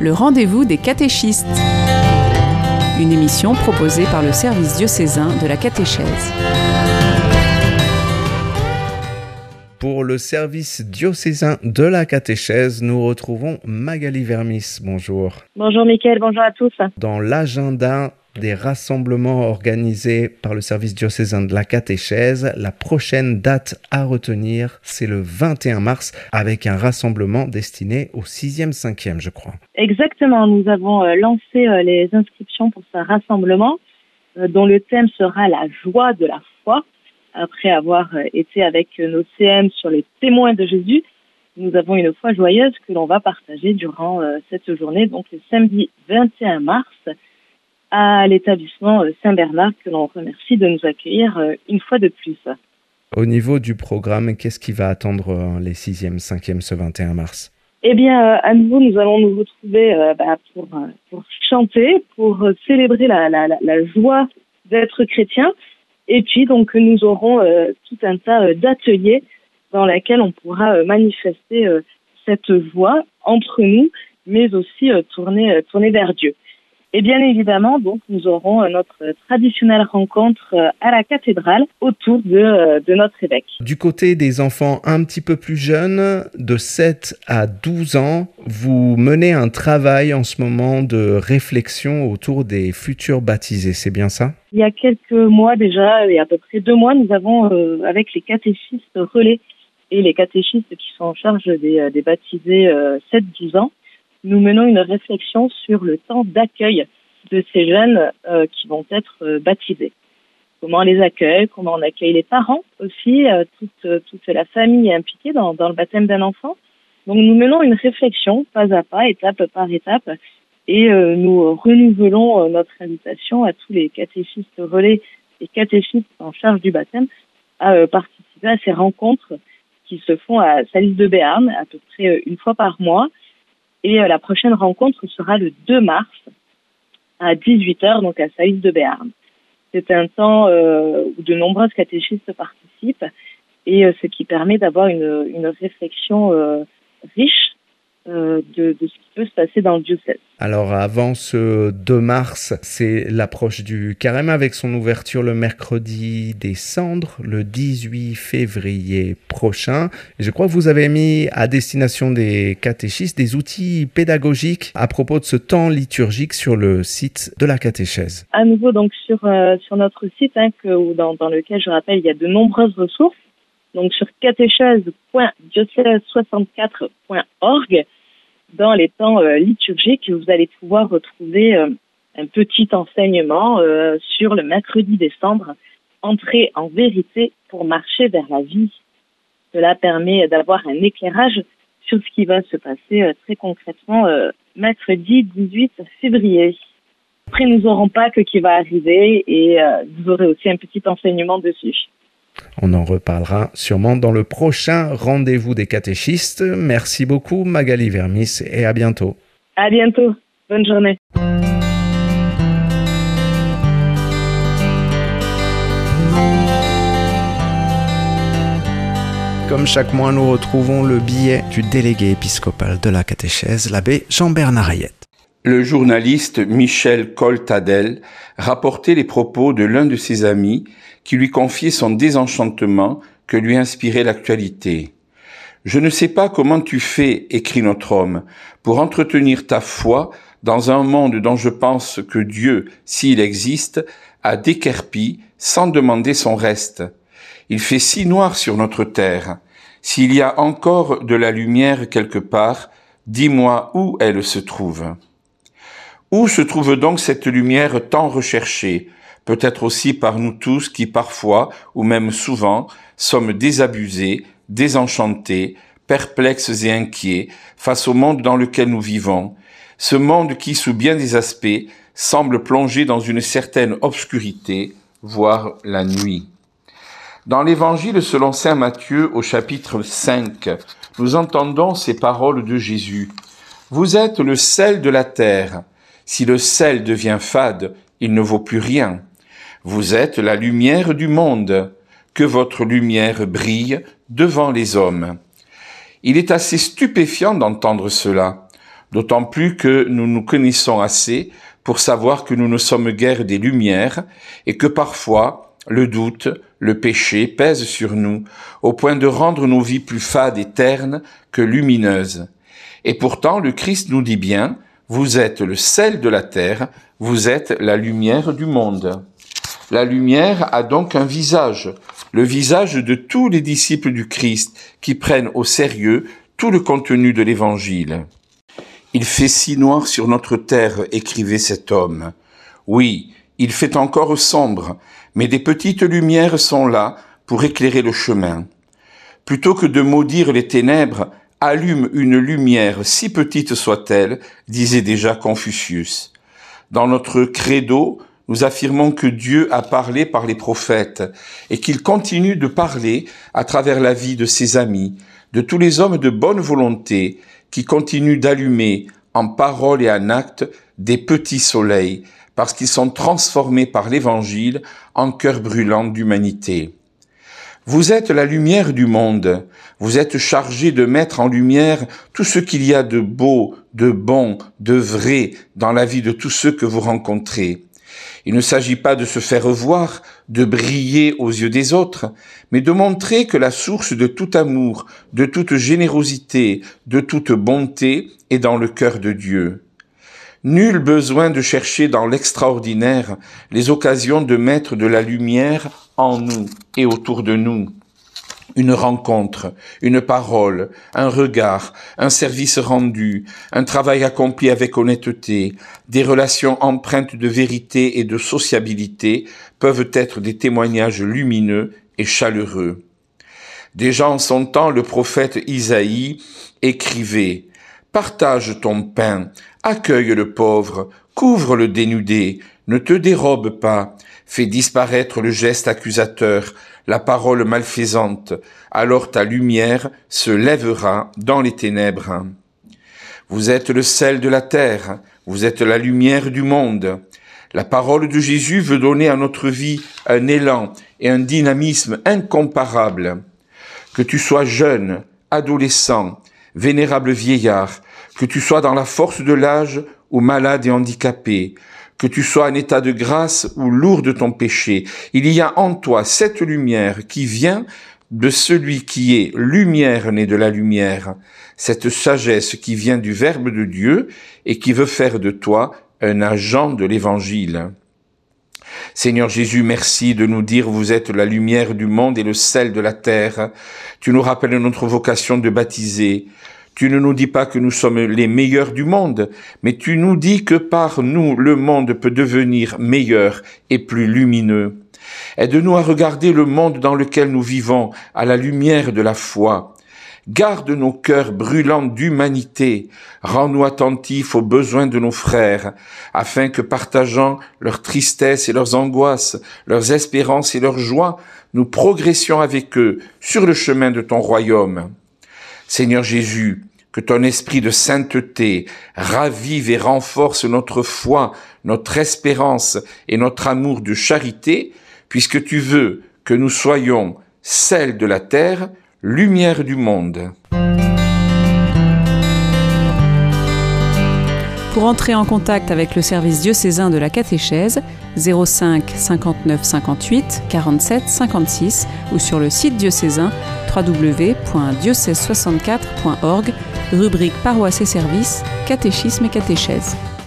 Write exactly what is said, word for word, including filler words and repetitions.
Le rendez-vous des catéchistes. Une émission proposée par le service diocésain de la catéchèse. Pour le service diocésain de la catéchèse, nous retrouvons Magali Vermis. Bonjour. Bonjour Mickaël, bonjour à tous. Dans l'agenda des rassemblements organisés par le service diocésain de la catéchèse, la prochaine date à retenir, c'est le vingt et un mars, avec un rassemblement destiné au sixième cinquième, je crois. Exactement, nous avons euh, lancé euh, les inscriptions pour ce rassemblement, euh, dont le thème sera la joie de la foi. Après avoir euh, été avec nos C M sur les témoins de Jésus, nous avons une foi joyeuse que l'on va partager durant euh, cette journée, donc le samedi vingt et un mars, à l'établissement Saint-Bernard, que l'on remercie de nous accueillir une fois de plus. Au niveau du programme, qu'est-ce qui va attendre les sixième, cinquième ce vingt et un mars ? Eh bien, à nouveau, nous allons nous retrouver euh, bah, pour, pour chanter, pour célébrer la, la, la joie d'être chrétien. Et puis, donc, nous aurons euh, tout un tas d'ateliers dans lesquels on pourra euh, manifester euh, cette joie entre nous, mais aussi euh, tourner, euh, tourner vers Dieu. Et bien évidemment, donc, nous aurons notre traditionnelle rencontre à la cathédrale autour de, de notre évêque. Du côté des enfants un petit peu plus jeunes, de sept à douze ans, vous menez un travail en ce moment de réflexion autour des futurs baptisés, c'est bien ça ? Il y a quelques mois déjà, il y a à peu près deux mois, nous avons, euh, avec les catéchistes relais et les catéchistes qui sont en charge des, des baptisés euh, sept à douze ans, nous menons une réflexion sur le temps d'accueil de ces jeunes euh, qui vont être euh, baptisés. Comment on les accueille, comment on accueille les parents aussi, euh, toute, toute la famille est impliquée dans, dans le baptême d'un enfant. Donc nous menons une réflexion pas à pas, étape par étape, et euh, nous renouvelons euh, notre invitation à tous les catéchistes relais et catéchistes en charge du baptême à euh, participer à ces rencontres qui se font à Salis de Béarn à peu près euh, une fois par mois. Et euh, la prochaine rencontre sera le deux mars à dix-huit heures, donc à Salis de Béarn. C'est un temps euh, où de nombreuses catéchistes participent et euh, ce qui permet d'avoir une, une réflexion euh, riche euh, de, de ce qui peut se passer dans le diocèse. Alors avant ce deux mars, c'est l'approche du carême avec son ouverture le mercredi des cendres, le dix-huit février prochain. Et je crois que vous avez mis à destination des catéchistes des outils pédagogiques à propos de ce temps liturgique sur le site de la catéchèse. À nouveau donc sur, euh, sur notre site, hein, que, dans, dans lequel je rappelle il y a de nombreuses ressources. Donc sur catéchèse point diocèse soixante-quatre point org, dans les temps euh, liturgiques, vous allez pouvoir retrouver euh, un petit enseignement euh, sur le mercredi des cendres, entrer en vérité pour marcher vers la vie. Cela permet d'avoir un éclairage sur ce qui va se passer euh, très concrètement euh, mercredi dix-huit février. Après, nous aurons Pâques qui va arriver et euh, vous aurez aussi un petit enseignement dessus. On en reparlera sûrement dans le prochain rendez-vous des catéchistes. Merci beaucoup Magali Vermis et à bientôt. À bientôt. Bonne journée. Comme chaque mois, nous retrouvons le billet du délégué épiscopal de la catéchèse, l'abbé Jean-Bernard Hayette. Le journaliste Michel Coltadel rapportait les propos de l'un de ses amis qui lui confiait son désenchantement que lui inspirait l'actualité. « Je ne sais pas comment tu fais, écrit notre homme, pour entretenir ta foi dans un monde dont je pense que Dieu, s'il existe, a déquerpi sans demander son reste. Il fait si noir sur notre terre. S'il y a encore de la lumière quelque part, dis-moi où elle se trouve. » Où se trouve donc cette lumière tant recherchée, peut-être aussi par nous tous qui parfois, ou même souvent, sommes désabusés, désenchantés, perplexes et inquiets face au monde dans lequel nous vivons, ce monde qui, sous bien des aspects, semble plongé dans une certaine obscurité, voire la nuit. Dans l'Évangile selon saint Matthieu au chapitre cinq, nous entendons ces paroles de Jésus. « Vous êtes le sel de la terre. Si le sel devient fade, il ne vaut plus rien. Vous êtes la lumière du monde. Que votre lumière brille devant les hommes. » Il est assez stupéfiant d'entendre cela. d'autant plus que nous nous connaissons assez pour savoir que nous ne sommes guère des lumières et que parfois le doute, le péché pèsent sur nous au point de rendre nos vies plus fades et ternes que lumineuses. Et pourtant, le Christ nous dit bien, vous êtes le sel de la terre, vous êtes la lumière du monde. La lumière a donc un visage, le visage de tous les disciples du Christ qui prennent au sérieux tout le contenu de l'Évangile. Il fait si noir sur notre terre, écrivait cet homme. Oui, il fait encore sombre, mais des petites lumières sont là pour éclairer le chemin. Plutôt que de maudire les ténèbres, allume une lumière, si petite soit-elle, disait déjà Confucius. Dans notre credo, nous affirmons que Dieu a parlé par les prophètes et qu'il continue de parler à travers la vie de ses amis, de tous les hommes de bonne volonté qui continuent d'allumer en parole et en acte des petits soleils parce qu'ils sont transformés par l'Évangile en cœur brûlant d'humanité. Vous êtes la lumière du monde, vous êtes chargés de mettre en lumière tout ce qu'il y a de beau, de bon, de vrai dans la vie de tous ceux que vous rencontrez. Il ne s'agit pas de se faire voir, de briller aux yeux des autres, mais de montrer que la source de tout amour, de toute générosité, de toute bonté est dans le cœur de Dieu. Nul besoin de chercher dans l'extraordinaire les occasions de mettre de la lumière en nous et autour de nous. Une rencontre, une parole, un regard, un service rendu, un travail accompli avec honnêteté, des relations empreintes de vérité et de sociabilité peuvent être des témoignages lumineux et chaleureux. Déjà en son temps, le prophète Isaïe écrivait « Partage ton pain, accueille le pauvre, couvre le dénudé, ne te dérobe pas, fais disparaître le geste accusateur, la parole malfaisante, alors ta lumière se lèvera dans les ténèbres. Vous êtes le sel de la terre, vous êtes la lumière du monde. La parole de Jésus veut donner à notre vie un élan et un dynamisme incomparables. Que tu sois jeune, adolescent, vénérable vieillard, que tu sois dans la force de l'âge ou malade et handicapé, que tu sois en état de grâce ou lourd de ton péché, il y a en toi cette lumière qui vient de celui qui est lumière née de la lumière, cette sagesse qui vient du Verbe de Dieu et qui veut faire de toi un agent de l'Évangile. Seigneur Jésus, merci de nous dire vous êtes la lumière du monde et le sel de la terre. Tu nous rappelles notre vocation de baptiser. Tu ne nous dis pas que nous sommes les meilleurs du monde, mais tu nous dis que par nous, le monde peut devenir meilleur et plus lumineux. Aide-nous à regarder le monde dans lequel nous vivons à la lumière de la foi. Garde nos cœurs brûlants d'humanité. Rends-nous attentifs aux besoins de nos frères, afin que partageant leurs tristesses et leurs angoisses, leurs espérances et leurs joies, nous progressions avec eux sur le chemin de ton royaume. Seigneur Jésus, que ton esprit de sainteté ravive et renforce notre foi, notre espérance et notre amour de charité, puisque tu veux que nous soyons sel de la terre, lumière du monde. Pour entrer en contact avec le service diocésain de la catéchèse, zéro cinq cinquante-neuf cinquante-huit quarante-sept cinquante-six ou sur le site diocésain w w w point diocèse soixante-quatre point org, rubrique paroisse et services, catéchisme et catéchèse.